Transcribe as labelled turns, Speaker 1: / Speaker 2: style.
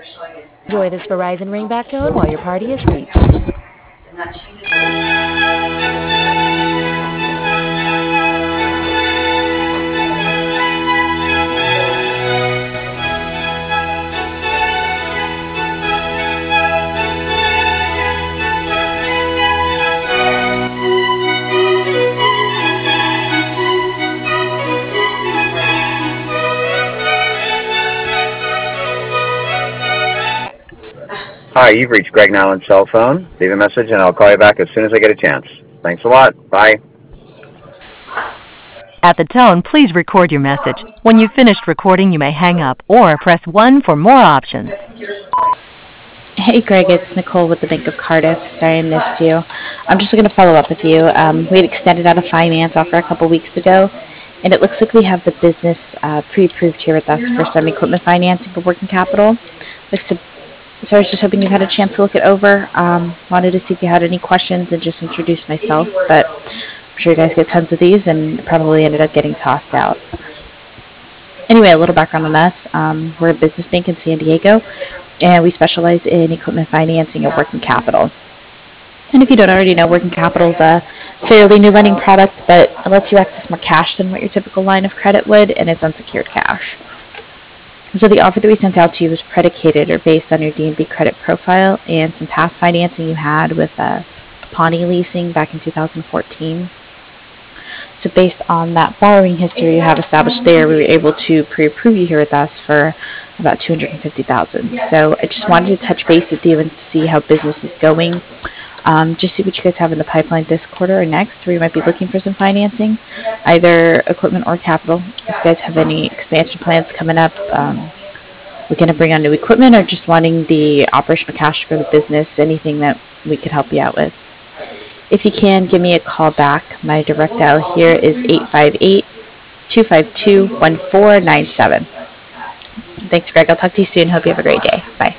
Speaker 1: Enjoy this Verizon ringback tone while your party is reached.
Speaker 2: Hi, you've reached Greg Nyland's cell phone. Leave a message and I'll call you back as soon as I get a chance. Thanks a lot. Bye.
Speaker 1: At the tone, please record your message. When you've finished recording, you may hang up or press 1 for more options.
Speaker 3: Hey Greg, it's Nicole with the Bank of Cardiff. Sorry I missed you. I'm just going to follow up with you. We had extended out a finance offer a couple weeks ago, and it looks like we have the business pre-approved here with us for some equipment financing for working capital. So I was just hoping you had a chance to look it over. Wanted to see if you had any questions and just introduce myself, but I'm sure you guys get tons of these and probably ended up getting tossed out. Anyway, a little background on us. We're a business bank in San Diego, and we specialize in equipment financing and working capital. And if you don't already know, working capital is a fairly new lending product, but it lets you access more cash than what your typical line of credit would, and it's unsecured cash. So the offer that we sent out to you was predicated or based on your D&B credit profile and some past financing you had with Pawnee Leasing back in 2014. So based on that borrowing history you have established there, we were able to pre-approve you here with us for about $250,000. So I just wanted to touch base with you and see how business is going. Just see what you guys have in the pipeline this quarter or next, where you might be looking for some financing, either equipment or capital. If you guys have any expansion plans coming up, looking to bring on new equipment, or just wanting the operational cash for the business, anything that we could help you out with. If you can, give me a call back. My direct dial here is 858-252-1497. Thanks, Greg. I'll talk to you soon. Hope you have a great day. Bye.